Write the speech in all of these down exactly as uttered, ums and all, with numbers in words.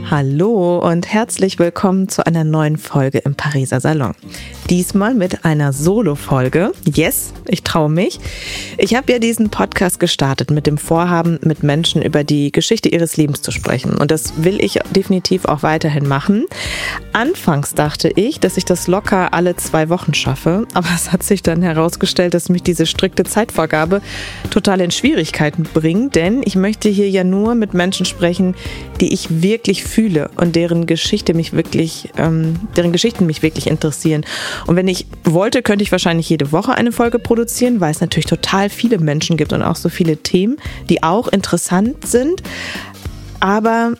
Hallo und herzlich willkommen zu einer neuen Folge im Pariser Salon. Diesmal mit einer Solo-Folge. Yes, ich traue mich. Ich habe ja diesen Podcast gestartet mit dem Vorhaben, mit Menschen über die Geschichte ihres Lebens zu sprechen. Und das will ich definitiv auch weiterhin machen. Anfangs dachte ich, dass ich das locker alle zwei Wochen schaffe. Aber es hat sich dann herausgestellt, dass mich diese strikte Zeitvorgabe total in Schwierigkeiten bringt. Denn ich möchte hier ja nur mit Menschen sprechen, die ich wirklich fühle und deren Geschichte mich wirklich, ähm, deren Geschichten mich wirklich interessieren. Und wenn ich wollte, könnte ich wahrscheinlich jede Woche eine Folge produzieren, weil es natürlich total viele Menschen gibt und auch so viele Themen, die auch interessant sind. Aber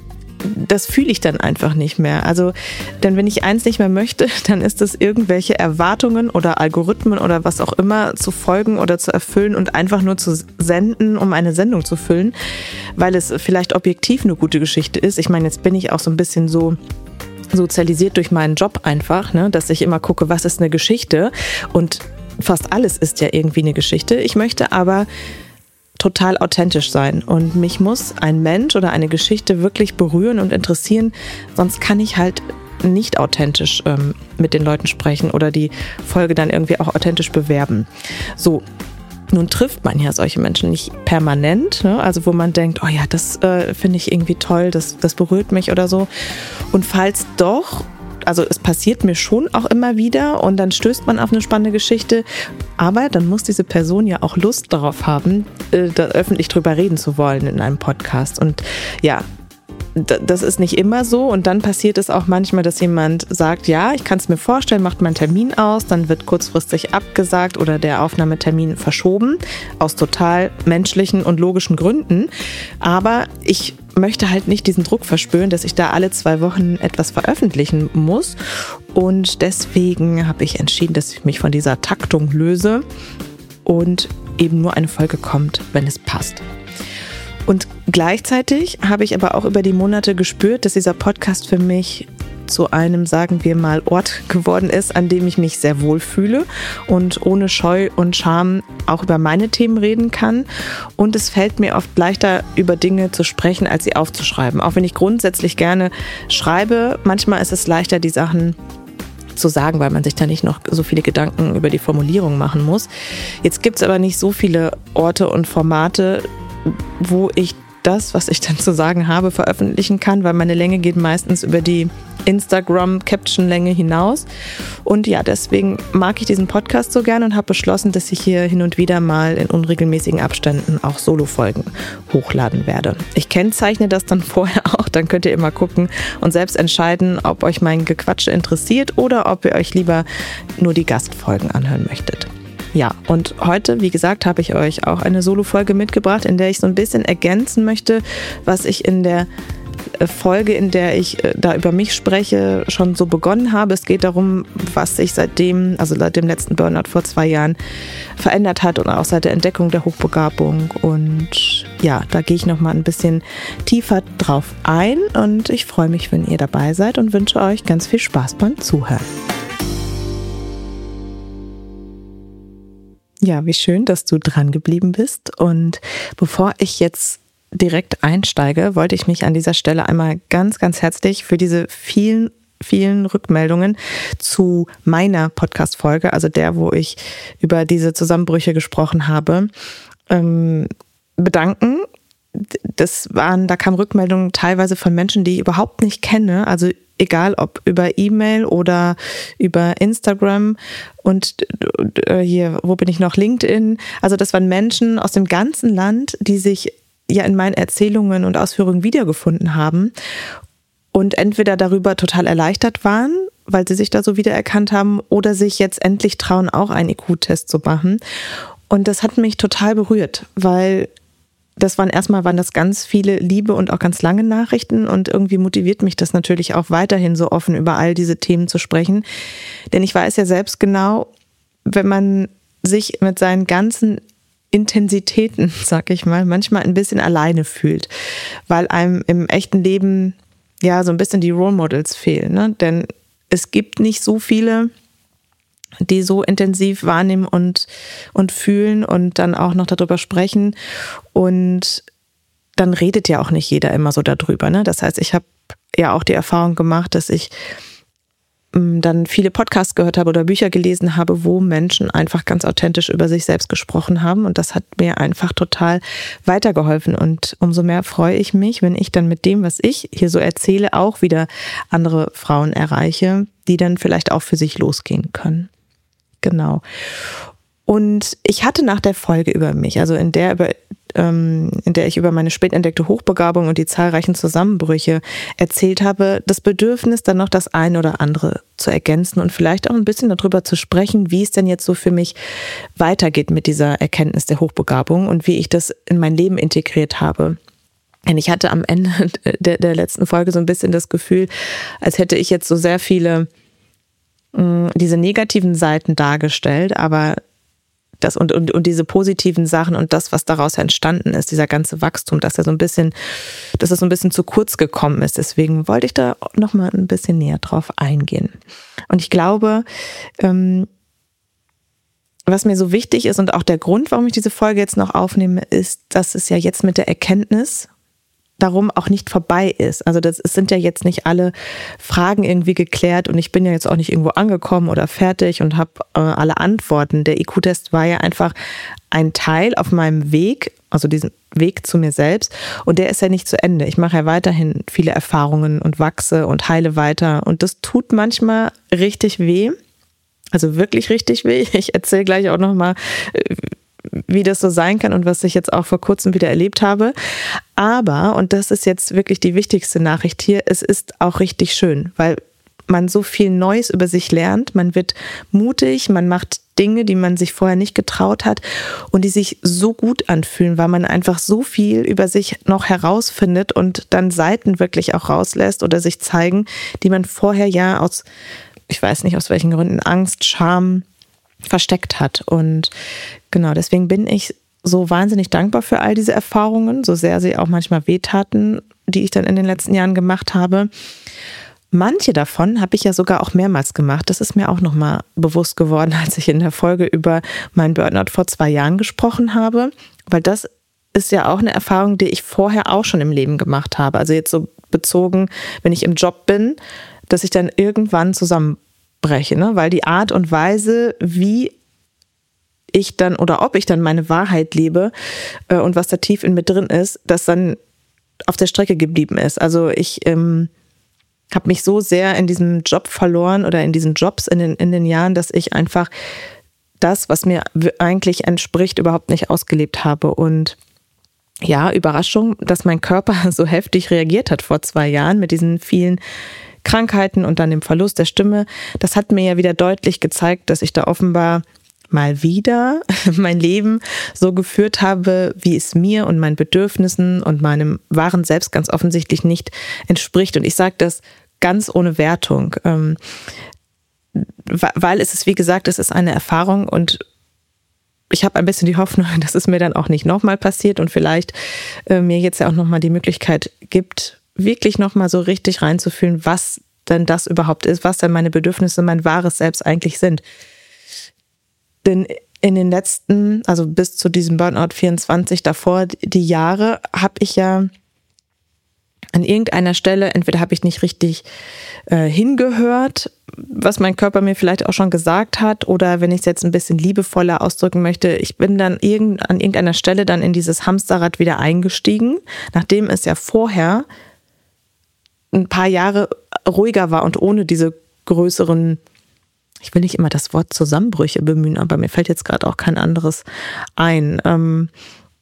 das fühle ich dann einfach nicht mehr. Also, denn wenn ich eins nicht mehr möchte, dann ist es irgendwelche Erwartungen oder Algorithmen oder was auch immer zu folgen oder zu erfüllen und einfach nur zu senden, um eine Sendung zu füllen, weil es vielleicht objektiv eine gute Geschichte ist. Ich meine, jetzt bin ich auch so ein bisschen so sozialisiert durch meinen Job einfach, ne, dass ich immer gucke, was ist eine Geschichte, und fast alles ist ja irgendwie eine Geschichte. Ich möchte aber total authentisch sein und mich muss ein Mensch oder eine Geschichte wirklich berühren und interessieren, sonst kann ich halt nicht authentisch ähm, mit den Leuten sprechen oder die Folge dann irgendwie auch authentisch bewerben. So. Nun trifft man ja solche Menschen nicht permanent, ne? Also wo man denkt, oh ja, das äh, finde ich irgendwie toll, das, das berührt mich oder so. Und falls doch, also es passiert mir schon auch immer wieder und dann stößt man auf eine spannende Geschichte, aber dann muss diese Person ja auch Lust darauf haben, äh, da öffentlich drüber reden zu wollen in einem Podcast. Und ja, das ist nicht immer so, und dann passiert es auch manchmal, dass jemand sagt, ja, ich kann es mir vorstellen, macht mal einen Termin aus, dann wird kurzfristig abgesagt oder der Aufnahmetermin verschoben, aus total menschlichen und logischen Gründen, aber ich möchte halt nicht diesen Druck verspüren, dass ich da alle zwei Wochen etwas veröffentlichen muss, und deswegen habe ich entschieden, dass ich mich von dieser Taktung löse und eben nur eine Folge kommt, wenn es passt. Und gleichzeitig habe ich aber auch über die Monate gespürt, dass dieser Podcast für mich zu einem, sagen wir mal, Ort geworden ist, an dem ich mich sehr wohl fühle und ohne Scheu und Scham auch über meine Themen reden kann. Und es fällt mir oft leichter, über Dinge zu sprechen, als sie aufzuschreiben. Auch wenn ich grundsätzlich gerne schreibe, manchmal ist es leichter, die Sachen zu sagen, weil man sich da nicht noch so viele Gedanken über die Formulierung machen muss. Jetzt gibt es aber nicht so viele Orte und Formate, wo ich das, was ich dann zu sagen habe, veröffentlichen kann, weil meine Länge geht meistens über die Instagram-Caption-Länge hinaus. Und ja, deswegen mag ich diesen Podcast so gerne und habe beschlossen, dass ich hier hin und wieder mal in unregelmäßigen Abständen auch Solo-Folgen hochladen werde. Ich kennzeichne das dann vorher auch, dann könnt ihr immer gucken und selbst entscheiden, ob euch mein Gequatsche interessiert oder ob ihr euch lieber nur die Gastfolgen anhören möchtet. Ja, und heute, wie gesagt, habe ich euch auch eine Solo-Folge mitgebracht, in der ich so ein bisschen ergänzen möchte, was ich in der Folge, in der ich da über mich spreche, schon so begonnen habe. Es geht darum, was sich seitdem, also seit dem letzten Burnout vor zwei Jahren verändert hat und auch seit der Entdeckung der Hochbegabung. Und ja, da gehe ich nochmal ein bisschen tiefer drauf ein, und ich freue mich, wenn ihr dabei seid und wünsche euch ganz viel Spaß beim Zuhören. Ja, wie schön, dass du dran geblieben bist. Und bevor ich jetzt direkt einsteige, wollte ich mich an dieser Stelle einmal ganz, ganz herzlich für diese vielen, vielen Rückmeldungen zu meiner Podcast-Folge, also der, wo ich über diese Zusammenbrüche gesprochen habe, ähm, bedanken. Das waren, da kamen Rückmeldungen teilweise von Menschen, die ich überhaupt nicht kenne, also egal ob über E-Mail oder über Instagram und äh, hier, wo bin ich noch, LinkedIn. Also das waren Menschen aus dem ganzen Land, die sich ja in meinen Erzählungen und Ausführungen wiedergefunden haben und entweder darüber total erleichtert waren, weil sie sich da so wiedererkannt haben, oder sich jetzt endlich trauen, auch einen I Q-Test zu machen. Und das hat mich total berührt, weil das waren erstmal waren das ganz viele liebe und auch ganz lange Nachrichten, und irgendwie motiviert mich das natürlich auch weiterhin so offen über all diese Themen zu sprechen. Denn ich weiß ja selbst genau, wenn man sich mit seinen ganzen Intensitäten, sag ich mal, manchmal ein bisschen alleine fühlt, weil einem im echten Leben ja so ein bisschen die Role Models fehlen, ne? Denn es gibt nicht so viele, die so intensiv wahrnehmen und, und fühlen und dann auch noch darüber sprechen. Und dann redet ja auch nicht jeder immer so darüber, ne? Das heißt, ich habe ja auch die Erfahrung gemacht, dass ich dann viele Podcasts gehört habe oder Bücher gelesen habe, wo Menschen einfach ganz authentisch über sich selbst gesprochen haben. Und das hat mir einfach total weitergeholfen. Und umso mehr freue ich mich, wenn ich dann mit dem, was ich hier so erzähle, auch wieder andere Frauen erreiche, die dann vielleicht auch für sich losgehen können. Genau. Und ich hatte nach der Folge über mich, also in der über in der ich über meine spät entdeckte Hochbegabung und die zahlreichen Zusammenbrüche erzählt habe, das Bedürfnis, dann noch das eine oder andere zu ergänzen und vielleicht auch ein bisschen darüber zu sprechen, wie es denn jetzt so für mich weitergeht mit dieser Erkenntnis der Hochbegabung und wie ich das in mein Leben integriert habe. Denn ich hatte am Ende der, der letzten Folge so ein bisschen das Gefühl, als hätte ich jetzt so sehr viele mh, diese negativen Seiten dargestellt, aber Das und, und, und diese positiven Sachen und das, was daraus entstanden ist, dieser ganze Wachstum, dass er so ein bisschen, dass es so ein bisschen zu kurz gekommen ist. Deswegen wollte ich da noch mal ein bisschen näher drauf eingehen. Und ich glaube, ähm, was mir so wichtig ist und auch der Grund, warum ich diese Folge jetzt noch aufnehme, ist, dass es ja jetzt mit der Erkenntnis darum auch nicht vorbei ist. Also das es sind ja jetzt nicht alle Fragen irgendwie geklärt und ich bin ja jetzt auch nicht irgendwo angekommen oder fertig und habe äh, alle Antworten. Der I Q-Test war ja einfach ein Teil auf meinem Weg, also diesen Weg zu mir selbst, und der ist ja nicht zu Ende. Ich mache ja weiterhin viele Erfahrungen und wachse und heile weiter und das tut manchmal richtig weh, also wirklich richtig weh. Ich erzähle gleich auch nochmal, wie das so sein kann und was ich jetzt auch vor kurzem wieder erlebt habe. Aber, und das ist jetzt wirklich die wichtigste Nachricht hier, es ist auch richtig schön, weil man so viel Neues über sich lernt, man wird mutig, man macht Dinge, die man sich vorher nicht getraut hat und die sich so gut anfühlen, weil man einfach so viel über sich noch herausfindet und dann Seiten wirklich auch rauslässt oder sich zeigen, die man vorher ja aus, ich weiß nicht aus welchen Gründen, Angst, Scham versteckt hat. Und genau, deswegen bin ich so wahnsinnig dankbar für all diese Erfahrungen, so sehr sie auch manchmal wehtaten, die ich dann in den letzten Jahren gemacht habe. Manche davon habe ich ja sogar auch mehrmals gemacht. Das ist mir auch nochmal bewusst geworden, als ich in der Folge über meinen Burnout vor zwei Jahren gesprochen habe, weil das ist ja auch eine Erfahrung, die ich vorher auch schon im Leben gemacht habe. Also jetzt so bezogen, wenn ich im Job bin, dass ich dann irgendwann zusammenbreche, ne? Weil die Art und Weise, wie ich dann oder ob ich dann meine Wahrheit lebe äh, und was da tief in mir drin ist, das dann auf der Strecke geblieben ist. Also ich ähm, habe mich so sehr in diesem Job verloren oder in diesen Jobs in den, in den Jahren, dass ich einfach das, was mir eigentlich entspricht, überhaupt nicht ausgelebt habe. Und ja, Überraschung, dass mein Körper so heftig reagiert hat vor zwei Jahren mit diesen vielen Krankheiten und dann dem Verlust der Stimme. Das hat mir ja wieder deutlich gezeigt, dass ich da offenbar mal wieder mein Leben so geführt habe, wie es mir und meinen Bedürfnissen und meinem wahren Selbst ganz offensichtlich nicht entspricht. Und ich sage das ganz ohne Wertung, ähm, weil es ist, wie gesagt, es ist eine Erfahrung und ich habe ein bisschen die Hoffnung, dass es mir dann auch nicht nochmal passiert und vielleicht äh, mir jetzt ja auch nochmal die Möglichkeit gibt, wirklich nochmal so richtig reinzufühlen, was denn das überhaupt ist, was denn meine Bedürfnisse, mein wahres Selbst eigentlich sind. Denn in den letzten, also bis zu diesem Burnout vierundzwanzig davor, die Jahre, habe ich ja an irgendeiner Stelle, entweder habe ich nicht richtig äh, hingehört, was mein Körper mir vielleicht auch schon gesagt hat, oder wenn ich es jetzt ein bisschen liebevoller ausdrücken möchte, ich bin dann irgend, an irgendeiner Stelle dann in dieses Hamsterrad wieder eingestiegen, nachdem es ja vorher ein paar Jahre ruhiger war und ohne diese größeren, ich will nicht immer das Wort Zusammenbrüche bemühen, aber mir fällt jetzt gerade auch kein anderes ein. Ähm,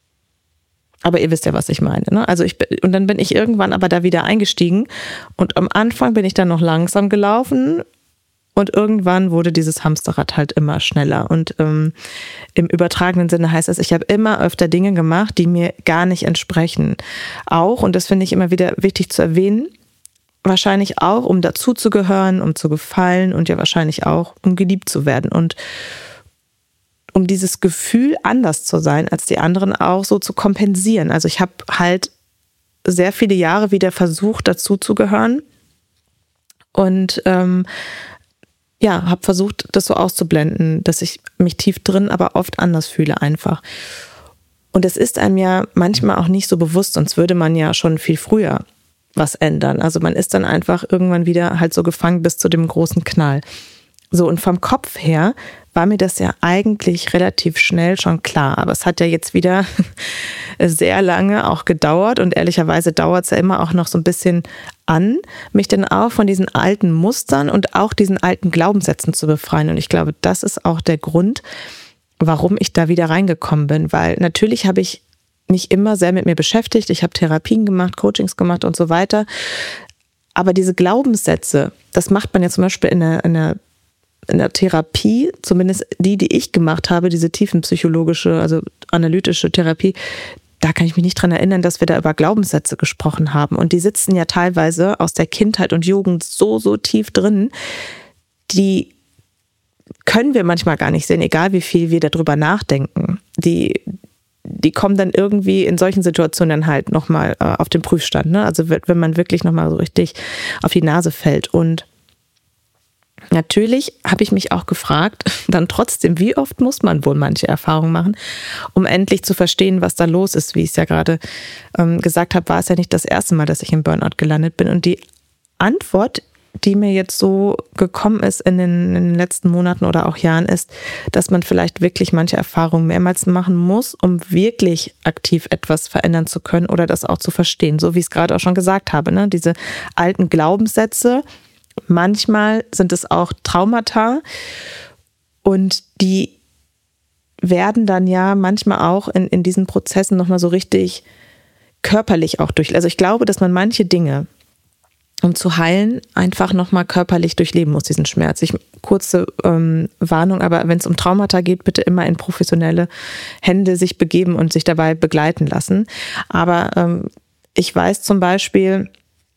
aber ihr wisst ja, was ich meine, ne? Also ich und dann bin ich irgendwann aber da wieder eingestiegen und am Anfang bin ich dann noch langsam gelaufen und irgendwann wurde dieses Hamsterrad halt immer schneller. Und ähm, im übertragenen Sinne heißt es, ich habe immer öfter Dinge gemacht, die mir gar nicht entsprechen. Auch, und das finde ich immer wieder wichtig zu erwähnen, wahrscheinlich auch, um dazuzugehören, um zu gefallen und ja wahrscheinlich auch, um geliebt zu werden. Und um dieses Gefühl, anders zu sein als die anderen, auch so zu kompensieren. Also ich habe halt sehr viele Jahre wieder versucht, dazuzugehören und ähm, ja, habe versucht, das so auszublenden, dass ich mich tief drin aber oft anders fühle einfach. Und es ist einem ja manchmal auch nicht so bewusst, sonst würde man ja schon viel früher was ändern. Also man ist dann einfach irgendwann wieder halt so gefangen bis zu dem großen Knall. So, und vom Kopf her war mir das ja eigentlich relativ schnell schon klar. Aber es hat ja jetzt wieder sehr lange auch gedauert und ehrlicherweise dauert es ja immer auch noch so ein bisschen an, mich dann auch von diesen alten Mustern und auch diesen alten Glaubenssätzen zu befreien. Und ich glaube, das ist auch der Grund, warum ich da wieder reingekommen bin. Weil natürlich habe ich mich immer sehr mit mir beschäftigt. Ich habe Therapien gemacht, Coachings gemacht und so weiter. Aber diese Glaubenssätze, das macht man ja zum Beispiel in einer, in einer in der Therapie, zumindest die, die ich gemacht habe, diese tiefenpsychologische, also analytische Therapie, da kann ich mich nicht dran erinnern, dass wir da über Glaubenssätze gesprochen haben. Und die sitzen ja teilweise aus der Kindheit und Jugend so, so tief drin, die können wir manchmal gar nicht sehen, egal wie viel wir darüber nachdenken. Die, die kommen dann irgendwie in solchen Situationen dann halt nochmal äh, auf den Prüfstand. Ne? Also wenn man wirklich nochmal so richtig auf die Nase fällt. Und natürlich habe ich mich auch gefragt, dann trotzdem, wie oft muss man wohl manche Erfahrungen machen, um endlich zu verstehen, was da los ist. Wie ich es ja gerade ähm, gesagt habe, war es ja nicht das erste Mal, dass ich im Burnout gelandet bin. Und die Antwort, die mir jetzt so gekommen ist in den, in den letzten Monaten oder auch Jahren, ist, dass man vielleicht wirklich manche Erfahrungen mehrmals machen muss, um wirklich aktiv etwas verändern zu können oder das auch zu verstehen. So wie ich es gerade auch schon gesagt habe, ne? Diese alten Glaubenssätze, manchmal sind es auch Traumata und die werden dann ja manchmal auch in, in diesen Prozessen nochmal so richtig körperlich auch durch. Also ich glaube, dass man manche Dinge, um zu heilen, einfach nochmal körperlich durchleben muss, diesen Schmerz. Ich, kurze ähm, Warnung, aber wenn es um Traumata geht, bitte immer in professionelle Hände sich begeben und sich dabei begleiten lassen. Aber ähm, ich weiß zum Beispiel,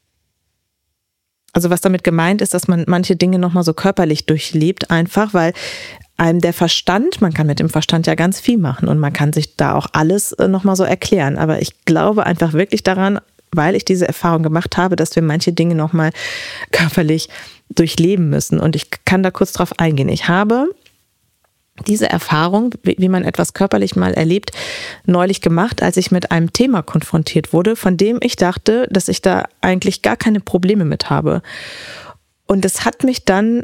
also was damit gemeint ist, dass man manche Dinge nochmal so körperlich durchlebt, einfach weil einem der Verstand, man kann mit dem Verstand ja ganz viel machen und man kann sich da auch alles nochmal so erklären. Aber ich glaube einfach wirklich daran, weil ich diese Erfahrung gemacht habe, dass wir manche Dinge nochmal körperlich durchleben müssen. Und ich kann da kurz drauf eingehen. Ich habe diese Erfahrung, wie man etwas körperlich mal erlebt, neulich gemacht, als ich mit einem Thema konfrontiert wurde, von dem ich dachte, dass ich da eigentlich gar keine Probleme mit habe. Und es hat mich dann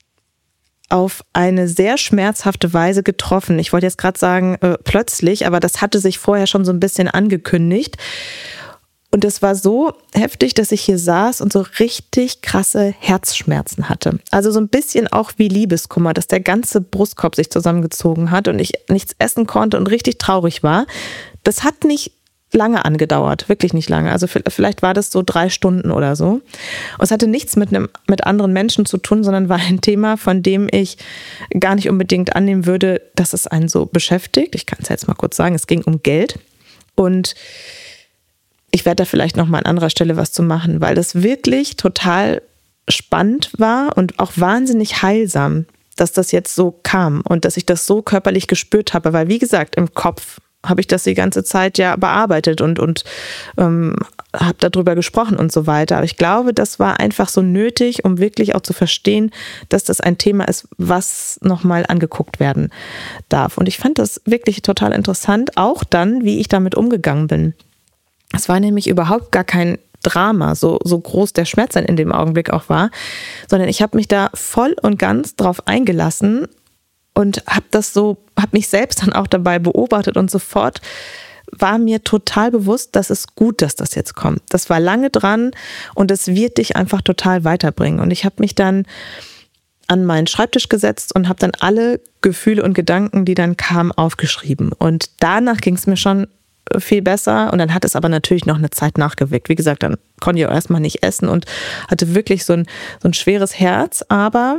auf eine sehr schmerzhafte Weise getroffen. Ich wollte jetzt gerade sagen, äh, plötzlich, aber das hatte sich vorher schon so ein bisschen angekündigt. Und es war so heftig, dass ich hier saß und so richtig krasse Herzschmerzen hatte. Also so ein bisschen auch wie Liebeskummer, dass der ganze Brustkorb sich zusammengezogen hat und ich nichts essen konnte und richtig traurig war. Das hat nicht lange angedauert, wirklich nicht lange. Also vielleicht war das so drei Stunden oder so. Und es hatte nichts mit einem, mit anderen Menschen zu tun, sondern war ein Thema, von dem ich gar nicht unbedingt annehmen würde, dass es einen so beschäftigt. Ich kann es jetzt mal kurz sagen, es ging um Geld. Und ich werde da vielleicht noch mal an anderer Stelle was zu machen, weil das wirklich total spannend war und auch wahnsinnig heilsam, dass das jetzt so kam und dass ich das so körperlich gespürt habe. Weil wie gesagt, im Kopf habe ich das die ganze Zeit ja bearbeitet und, und ähm, habe darüber gesprochen und so weiter. Aber ich glaube, das war einfach so nötig, um wirklich auch zu verstehen, dass das ein Thema ist, was nochmal angeguckt werden darf. Und ich fand das wirklich total interessant, auch dann, wie ich damit umgegangen bin. Es war nämlich überhaupt gar kein Drama, so, so groß der Schmerz in dem Augenblick auch war, sondern ich habe mich da voll und ganz drauf eingelassen und habe das so, habe mich selbst dann auch dabei beobachtet und sofort war mir total bewusst, dass es gut, dass das jetzt kommt. Das war lange dran und es wird dich einfach total weiterbringen. Und ich habe mich dann an meinen Schreibtisch gesetzt und habe dann alle Gefühle und Gedanken, die dann kamen, aufgeschrieben. Und danach ging es mir schon viel besser und dann hat es aber natürlich noch eine Zeit nachgewirkt. Wie gesagt, dann konnte ich auch erstmal nicht essen und hatte wirklich so ein, so ein schweres Herz, aber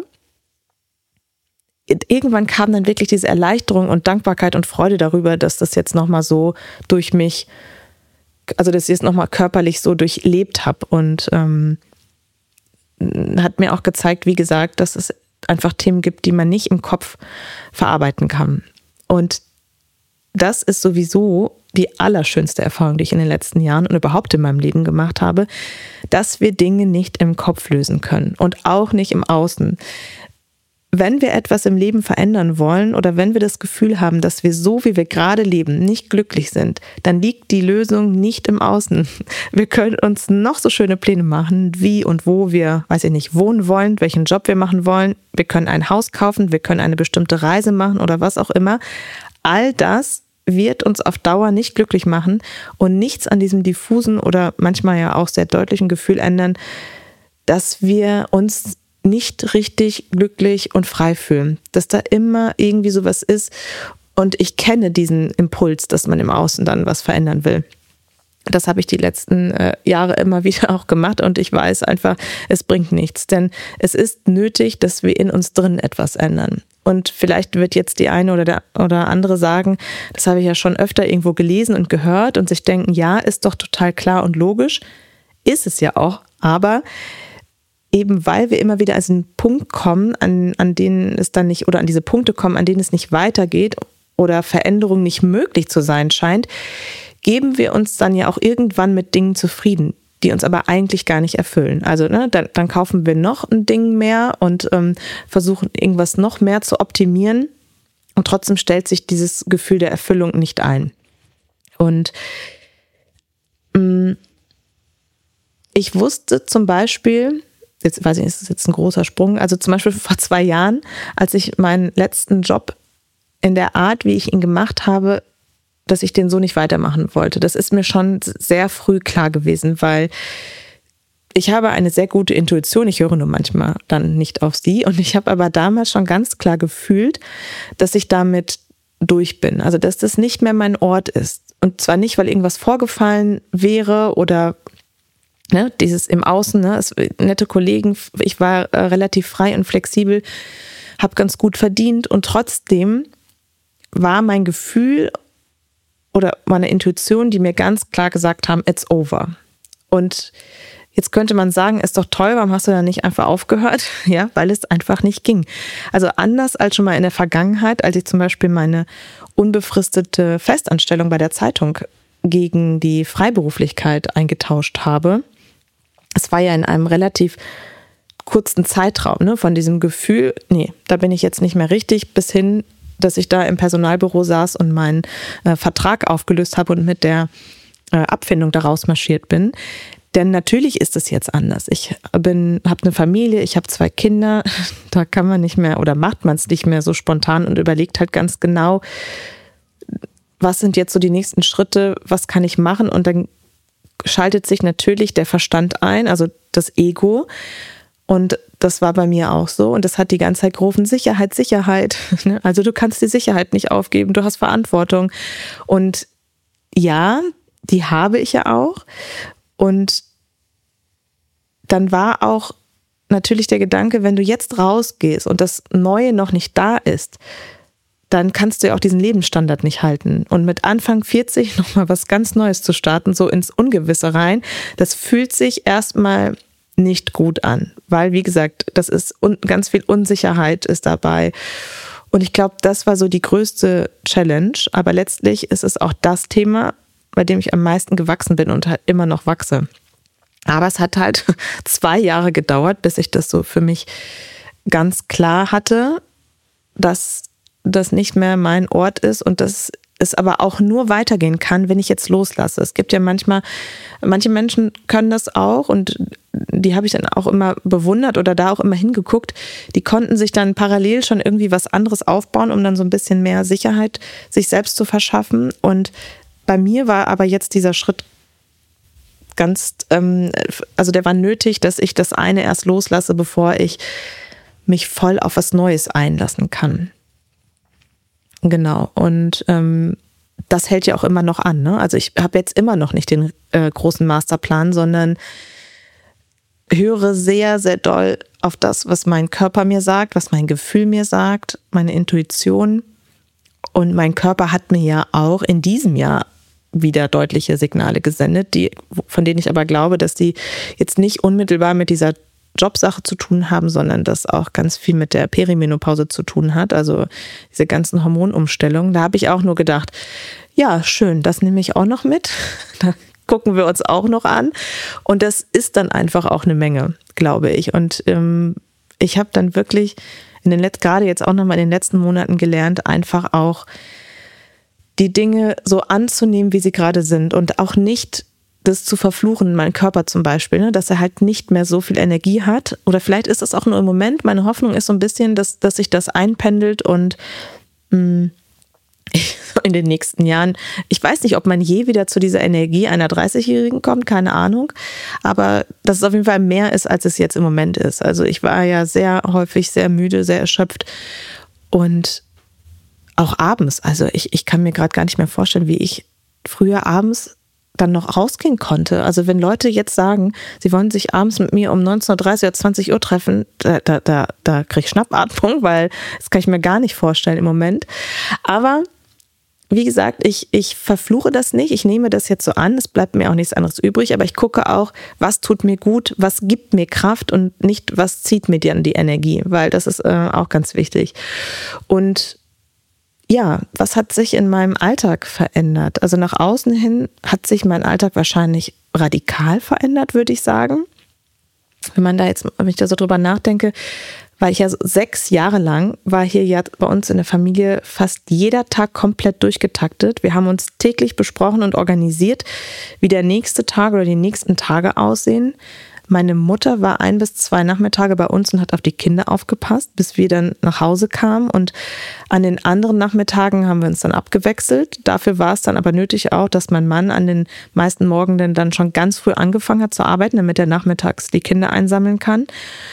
irgendwann kam dann wirklich diese Erleichterung und Dankbarkeit und Freude darüber, dass das jetzt nochmal so durch mich, also dass ich es nochmal körperlich so durchlebt habe und ähm, hat mir auch gezeigt, wie gesagt, dass es einfach Themen gibt, die man nicht im Kopf verarbeiten kann. Und das ist sowieso die allerschönste Erfahrung, die ich in den letzten Jahren und überhaupt in meinem Leben gemacht habe, dass wir Dinge nicht im Kopf lösen können und auch nicht im Außen. wenn wir etwas im Leben verändern wollen oder wenn wir das Gefühl haben, dass wir so, wie wir gerade leben, nicht glücklich sind, dann liegt die Lösung nicht im Außen. Wir können uns noch so schöne Pläne machen, wie und wo wir, weiß ich nicht, wohnen wollen, welchen Job wir machen wollen. Wir können ein Haus kaufen, wir können eine bestimmte Reise machen oder was auch immer. All das wird uns auf Dauer nicht glücklich machen und nichts an diesem diffusen oder manchmal ja auch sehr deutlichen Gefühl ändern, dass wir uns nicht richtig glücklich und frei fühlen, dass da immer irgendwie sowas ist und ich kenne diesen Impuls, dass man im Außen dann was verändern will. Das habe ich die letzten äh, Jahre immer wieder auch gemacht und ich weiß einfach, es bringt nichts, denn es ist nötig, dass wir in uns drin etwas ändern. Und vielleicht wird jetzt die eine oder der oder andere sagen, das habe ich ja schon öfter irgendwo gelesen und gehört und sich denken, ja, ist doch total klar und logisch, ist es ja auch, aber eben weil wir immer wieder an diesen Punkt kommen, an, an denen es dann nicht, oder an diese Punkte kommen, an denen es nicht weitergeht oder Veränderung nicht möglich zu sein scheint, geben wir uns dann ja auch irgendwann mit Dingen zufrieden, die uns aber eigentlich gar nicht erfüllen. Also ne, dann, dann kaufen wir noch ein Ding mehr und ähm, versuchen irgendwas noch mehr zu optimieren und trotzdem stellt sich dieses Gefühl der Erfüllung nicht ein. Und mh, ich wusste zum Beispiel, jetzt weiß ich nicht, ist das jetzt ein großer Sprung, also zum Beispiel vor zwei Jahren, als ich meinen letzten Job in der Art, wie ich ihn gemacht habe, dass ich den so nicht weitermachen wollte. Das ist mir schon sehr früh klar gewesen, weil ich habe eine sehr gute Intuition, ich höre nur manchmal dann nicht auf sie und ich habe aber damals schon ganz klar gefühlt, dass ich damit durch bin, also dass das nicht mehr mein Ort ist und zwar nicht, weil irgendwas vorgefallen wäre oder Ne, dieses im Außen, ne, es, nette Kollegen, ich war äh, relativ frei und flexibel, habe ganz gut verdient und trotzdem war mein Gefühl oder meine Intuition, die mir ganz klar gesagt haben, it's over. Und jetzt könnte man sagen, ist doch toll, warum hast du da nicht einfach aufgehört? Ja, weil es einfach nicht ging. Also anders als schon mal in der Vergangenheit, als ich zum Beispiel meine unbefristete Festanstellung bei der Zeitung gegen die Freiberuflichkeit eingetauscht habe. Es war ja in einem relativ kurzen Zeitraum, ne, von diesem Gefühl, nee, da bin ich jetzt nicht mehr richtig, bis hin, dass ich da im Personalbüro saß und meinen äh, Vertrag aufgelöst habe und mit der äh, Abfindung daraus marschiert bin. Denn natürlich ist es jetzt anders. Ich bin, habe eine Familie, ich habe zwei Kinder, da kann man nicht mehr oder macht man es nicht mehr so spontan und überlegt halt ganz genau, was sind jetzt so die nächsten Schritte, was kann ich machen und dann schaltet sich natürlich der Verstand ein, also das Ego. Und das war bei mir auch so. Und das hat die ganze Zeit gerufen, Sicherheit, Sicherheit. Also du kannst die Sicherheit nicht aufgeben, du hast Verantwortung. Und ja, die habe ich ja auch. Und dann war auch natürlich der Gedanke, wenn du jetzt rausgehst und das Neue noch nicht da ist, dann kannst du ja auch diesen Lebensstandard nicht halten. Und mit Anfang vierzig nochmal was ganz Neues zu starten, so ins Ungewisse rein, das fühlt sich erstmal nicht gut an. Weil, wie gesagt, das ist un- ganz viel Unsicherheit ist dabei. Und ich glaube, das war so die größte Challenge. Aber letztlich ist es auch das Thema, bei dem ich am meisten gewachsen bin und halt immer noch wachse. Aber es hat halt zwei Jahre gedauert, bis ich das so für mich ganz klar hatte, dass das nicht mehr mein Ort ist und dass es aber auch nur weitergehen kann, wenn ich jetzt loslasse. Es gibt ja manchmal, manche Menschen können das auch und die habe ich dann auch immer bewundert oder da auch immer hingeguckt, die konnten sich dann parallel schon irgendwie was anderes aufbauen, um dann so ein bisschen mehr Sicherheit sich selbst zu verschaffen. Und bei mir war aber jetzt dieser Schritt ganz, ähm, also der war nötig, dass ich das eine erst loslasse, bevor ich mich voll auf was Neues einlassen kann. Genau, und ähm, das hält ja auch immer noch an, ne? Also ich habe jetzt immer noch nicht den äh, großen Masterplan, sondern höre sehr, sehr doll auf das, was mein Körper mir sagt, was mein Gefühl mir sagt, meine Intuition. Und mein Körper hat mir ja auch in diesem Jahr wieder deutliche Signale gesendet, die, von denen ich aber glaube, dass die jetzt nicht unmittelbar mit dieser Jobsache zu tun haben, sondern das auch ganz viel mit der Perimenopause zu tun hat, also diese ganzen Hormonumstellungen. Da habe ich auch nur gedacht, ja, schön, das nehme ich auch noch mit. Da gucken wir uns auch noch an. Und das ist dann einfach auch eine Menge, glaube ich. Und ähm, ich habe dann wirklich in den Let- gerade jetzt auch nochmal in den letzten Monaten gelernt, einfach auch die Dinge so anzunehmen, wie sie gerade sind und auch nicht das zu verfluchen, mein Körper zum Beispiel, ne, dass er halt nicht mehr so viel Energie hat. Oder vielleicht ist das auch nur im Moment. Meine Hoffnung ist so ein bisschen, dass, dass sich das einpendelt und mh, in den nächsten Jahren, ich weiß nicht, ob man je wieder zu dieser Energie einer dreißigjährigen kommt, keine Ahnung, aber dass es auf jeden Fall mehr ist, als es jetzt im Moment ist. Also ich war ja sehr häufig sehr müde, sehr erschöpft und auch abends. Also ich, ich kann mir gerade gar nicht mehr vorstellen, wie ich früher abends dann noch rausgehen konnte. Also wenn Leute jetzt sagen, sie wollen sich abends mit mir um neunzehn Uhr dreißig oder zwanzig Uhr treffen, da, da, da, da kriege ich Schnappatmung, weil das kann ich mir gar nicht vorstellen im Moment. Aber wie gesagt, ich, ich verfluche das nicht, ich nehme das jetzt so an, es bleibt mir auch nichts anderes übrig, aber ich gucke auch, was tut mir gut, was gibt mir Kraft und nicht, was zieht mir dann die Energie, weil das ist äh, auch ganz wichtig. Und ja, was hat sich in meinem Alltag verändert? Also nach außen hin hat sich mein Alltag wahrscheinlich radikal verändert, würde ich sagen. Wenn man da jetzt, wenn ich da so drüber nachdenke, weil ich ja so sechs Jahre lang war hier ja bei uns in der Familie fast jeder Tag komplett durchgetaktet. Wir haben uns täglich besprochen und organisiert, wie der nächste Tag oder die nächsten Tage aussehen. Meine Mutter war ein bis zwei Nachmittage bei uns und hat auf die Kinder aufgepasst, bis wir dann nach Hause kamen. Und an den anderen Nachmittagen haben wir uns dann abgewechselt. Dafür war es dann aber nötig auch, dass mein Mann an den meisten Morgenden dann schon ganz früh angefangen hat zu arbeiten, damit er nachmittags die Kinder einsammeln kann.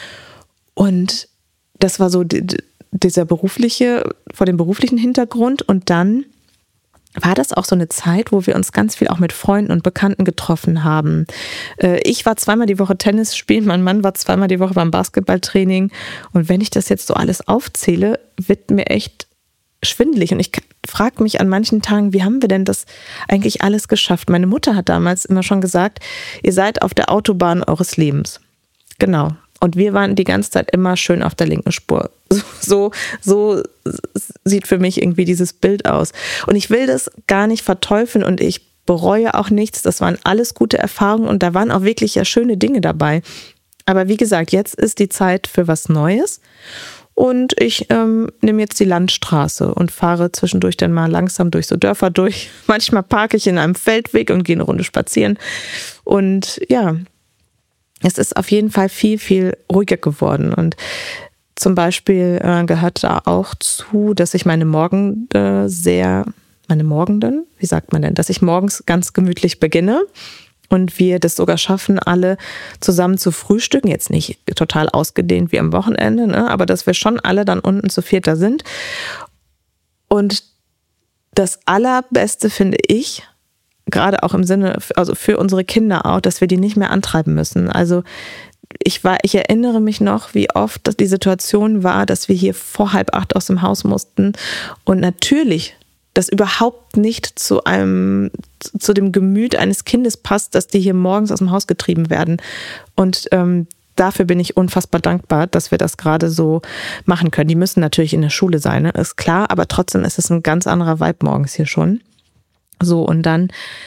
Und das war so dieser berufliche, vor dem beruflichen Hintergrund. Und dann war das auch so eine Zeit, wo wir uns ganz viel auch mit Freunden und Bekannten getroffen haben. Ich war zweimal die Woche Tennis spielen, mein Mann war zweimal die Woche beim Basketballtraining. Und wenn ich das jetzt so alles aufzähle, wird mir echt schwindelig. Und ich frage mich an manchen Tagen, wie haben wir denn das eigentlich alles geschafft? Meine Mutter hat damals immer schon gesagt, ihr seid auf der Autobahn eures Lebens. Genau. Und wir waren die ganze Zeit immer schön auf der linken Spur. So, so sieht für mich irgendwie dieses Bild aus. Und ich will das gar nicht verteufeln und ich bereue auch nichts. Das waren alles gute Erfahrungen und da waren auch wirklich ja schöne Dinge dabei. Aber wie gesagt, jetzt ist die Zeit für was Neues. Und ich ähm, nehme jetzt die Landstraße und fahre zwischendurch dann mal langsam durch so Dörfer durch. Manchmal parke ich in einem Feldweg und gehe eine Runde spazieren. Und ja, es ist auf jeden Fall viel, viel ruhiger geworden. Und zum Beispiel äh, gehört da auch zu, dass ich meine Morgen äh, sehr, meine Morgenden, wie sagt man denn, dass ich morgens ganz gemütlich beginne und wir das sogar schaffen, alle zusammen zu frühstücken. Jetzt nicht total ausgedehnt wie am Wochenende, ne? Aber dass wir schon alle dann unten zu viert da sind. Und das Allerbeste finde ich, gerade auch im Sinne, also für unsere Kinder auch, dass wir die nicht mehr antreiben müssen. Also ich war, ich erinnere mich noch, wie oft die Situation war, dass wir hier vor halb acht aus dem Haus mussten und natürlich das überhaupt nicht zu einem, zu dem Gemüt eines Kindes passt, dass die hier morgens aus dem Haus getrieben werden. Und ähm, dafür bin ich unfassbar dankbar, dass wir das gerade so machen können. Die müssen natürlich in der Schule sein, ne? Ist klar, aber trotzdem ist es ein ganz anderer Vibe morgens hier schon. So, und dann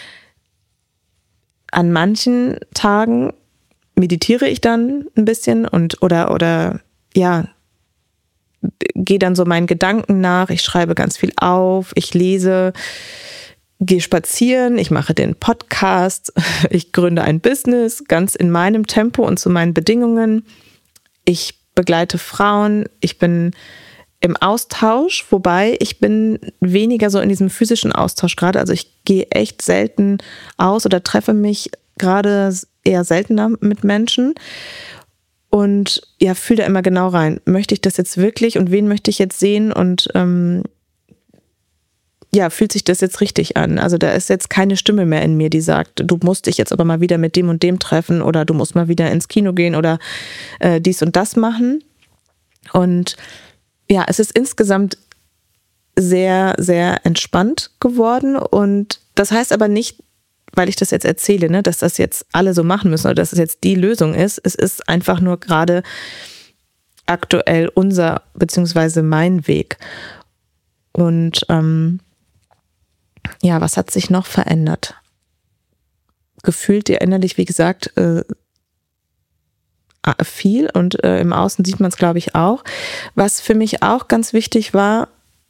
an manchen Tagen meditiere ich dann ein bisschen und oder oder ja, gehe dann so meinen Gedanken nach, ich schreibe ganz viel auf, ich lese, gehe spazieren, ich mache den Podcast, ich gründe ein Business, ganz in meinem Tempo und zu meinen Bedingungen. Ich begleite Frauen, ich bin im Austausch, wobei ich bin weniger so in diesem physischen Austausch gerade. Also ich gehe echt selten aus oder treffe mich gerade eher seltener mit Menschen und ja, fühle da immer genau rein. Möchte ich das jetzt wirklich und wen möchte ich jetzt sehen und ähm, ja, fühlt sich das jetzt richtig an? Also da ist jetzt keine Stimme mehr in mir, die sagt, du musst dich jetzt aber mal wieder mit dem und dem treffen oder du musst mal wieder ins Kino gehen oder äh, dies und das machen. Und ja, es ist insgesamt sehr, sehr entspannt geworden und das heißt aber nicht, weil ich das jetzt erzähle, ne, dass das jetzt alle so machen müssen oder dass es jetzt die Lösung ist. Es ist einfach nur gerade aktuell unser, beziehungsweise mein Weg. Und ähm, ja, was hat sich noch verändert? Gefühlt ja innerlich, wie gesagt, äh, viel und äh, im Außen sieht man es, glaube ich, auch. Was für mich auch ganz wichtig war,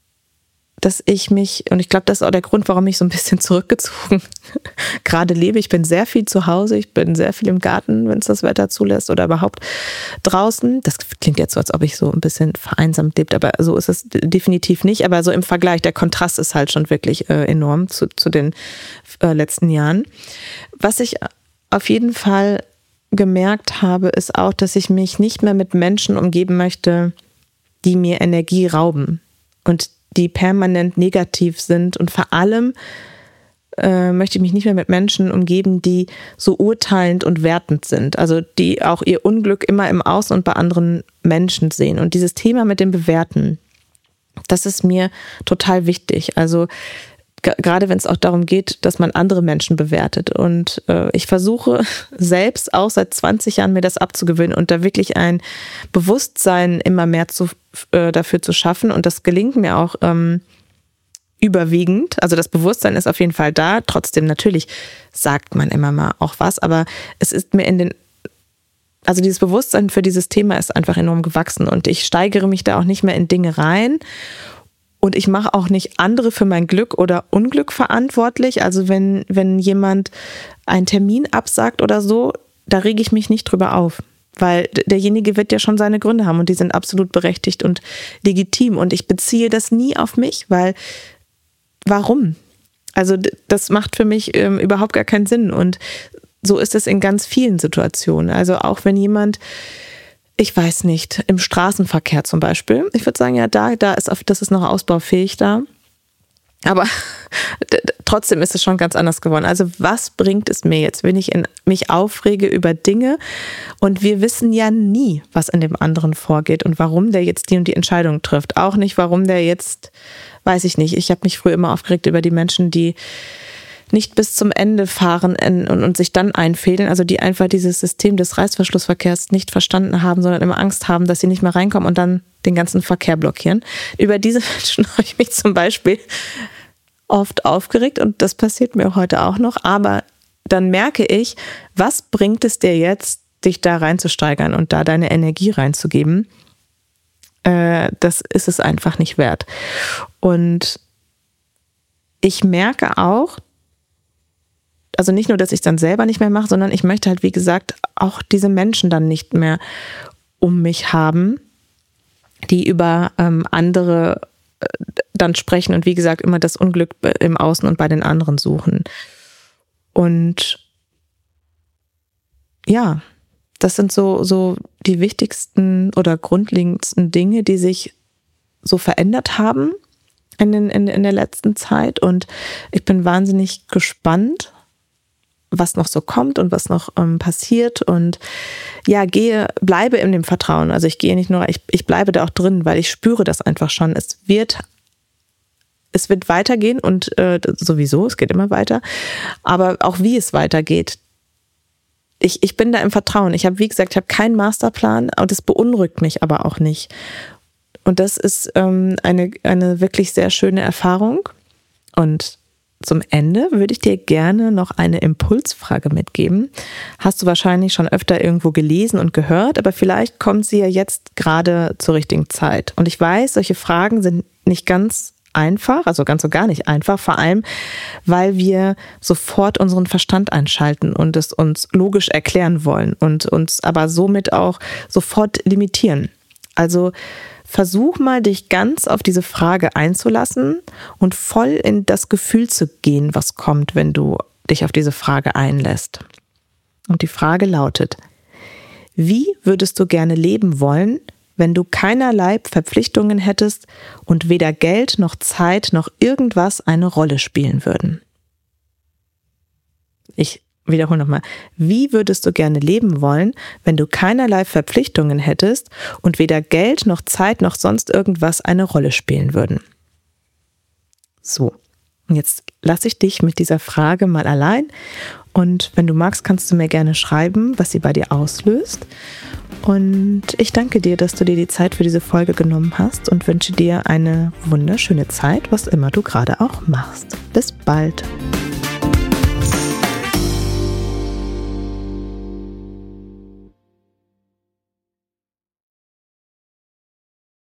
dass ich mich, und ich glaube, das ist auch der Grund, warum ich so ein bisschen zurückgezogen gerade lebe. Ich bin sehr viel zu Hause, ich bin sehr viel im Garten, wenn es das Wetter zulässt oder überhaupt draußen. Das klingt jetzt so, als ob ich so ein bisschen vereinsamt lebt, aber so ist es definitiv nicht. Aber so im Vergleich, der Kontrast ist halt schon wirklich äh, enorm zu, zu den äh, letzten Jahren. Was ich auf jeden Fall gemerkt habe, ist auch, dass ich mich nicht mehr mit Menschen umgeben möchte, die mir Energie rauben und die permanent negativ sind. Und vor allem äh, möchte ich mich nicht mehr mit Menschen umgeben, die so urteilend und wertend sind. Also die auch ihr Unglück immer im Außen und bei anderen Menschen sehen. Und dieses Thema mit dem Bewerten, das ist mir total wichtig. Also gerade wenn es auch darum geht, dass man andere Menschen bewertet. Und äh, ich versuche selbst auch seit zwanzig Jahren mir das abzugewöhnen und da wirklich ein Bewusstsein immer mehr zu, äh, dafür zu schaffen. Und das gelingt mir auch ähm, überwiegend. Also das Bewusstsein ist auf jeden Fall da. Trotzdem natürlich sagt man immer mal auch was. Aber es ist mir in den Also dieses Bewusstsein für dieses Thema ist einfach enorm gewachsen. Und ich steigere mich da auch nicht mehr in Dinge rein. Und ich mache auch nicht andere für mein Glück oder Unglück verantwortlich. Also wenn, wenn jemand einen Termin absagt oder so, da rege ich mich nicht drüber auf. Weil derjenige wird ja schon seine Gründe haben und die sind absolut berechtigt und legitim. Und ich beziehe das nie auf mich, weil warum? Also das macht für mich ähm, überhaupt gar keinen Sinn. Und so ist es in ganz vielen Situationen. Also auch wenn jemand... Ich weiß nicht, im Straßenverkehr zum Beispiel. Ich würde sagen, ja, da, da ist, das ist noch ausbaufähig da. Aber trotzdem ist es schon ganz anders geworden. Also was bringt es mir jetzt, wenn ich in, mich aufrege über Dinge und wir wissen ja nie, was in dem anderen vorgeht und warum der jetzt die und die Entscheidung trifft. Auch nicht, warum der jetzt, weiß ich nicht. Ich habe mich früher immer aufgeregt über die Menschen, die nicht bis zum Ende fahren und, und sich dann einfädeln, also die einfach dieses System des Reißverschlussverkehrs nicht verstanden haben, sondern immer Angst haben, dass sie nicht mehr reinkommen und dann den ganzen Verkehr blockieren. Über diese Menschen habe ich mich zum Beispiel oft aufgeregt und das passiert mir heute auch noch, aber dann merke ich, was bringt es dir jetzt, dich da reinzusteigern und da deine Energie reinzugeben? Äh, das ist es einfach nicht wert. Und ich merke auch, also nicht nur, dass ich es dann selber nicht mehr mache, sondern ich möchte halt, wie gesagt, auch diese Menschen dann nicht mehr um mich haben, die über ähm, andere äh, dann sprechen und wie gesagt immer das Unglück im Außen und bei den anderen suchen. Und ja, das sind so, so die wichtigsten oder grundlegendsten Dinge, die sich so verändert haben in, den, in, in der letzten Zeit. Und ich bin wahnsinnig gespannt, was noch so kommt und was noch ähm, passiert und ja, gehe, bleibe in dem Vertrauen. Also ich gehe nicht nur, ich, ich bleibe da auch drin, weil ich spüre das einfach schon. Es wird, es wird weitergehen und äh, sowieso, es geht immer weiter, aber auch wie es weitergeht. Ich, ich bin da im Vertrauen. Ich habe, wie gesagt, ich habe keinen Masterplan und es beunruhigt mich aber auch nicht. Und das ist ähm, eine, eine wirklich sehr schöne Erfahrung. Und zum Ende würde ich dir gerne noch eine Impulsfrage mitgeben. Hast du wahrscheinlich schon öfter irgendwo gelesen und gehört, aber vielleicht kommt sie ja jetzt gerade zur richtigen Zeit. Und ich weiß, solche Fragen sind nicht ganz einfach, also ganz und gar nicht einfach, vor allem, weil wir sofort unseren Verstand einschalten und es uns logisch erklären wollen und uns aber somit auch sofort limitieren. Also versuch mal, dich ganz auf diese Frage einzulassen und voll in das Gefühl zu gehen, was kommt, wenn du dich auf diese Frage einlässt. Und die Frage lautet: Wie würdest du gerne leben wollen, wenn du keinerlei Verpflichtungen hättest und weder Geld noch Zeit noch irgendwas eine Rolle spielen würden? Ich wiederhole nochmal. Wie würdest du gerne leben wollen, wenn du keinerlei Verpflichtungen hättest und weder Geld noch Zeit noch sonst irgendwas eine Rolle spielen würden? So, und jetzt lasse ich dich mit dieser Frage mal allein und wenn du magst, kannst du mir gerne schreiben, was sie bei dir auslöst. Und ich danke dir, dass du dir die Zeit für diese Folge genommen hast und wünsche dir eine wunderschöne Zeit, was immer du gerade auch machst. Bis bald.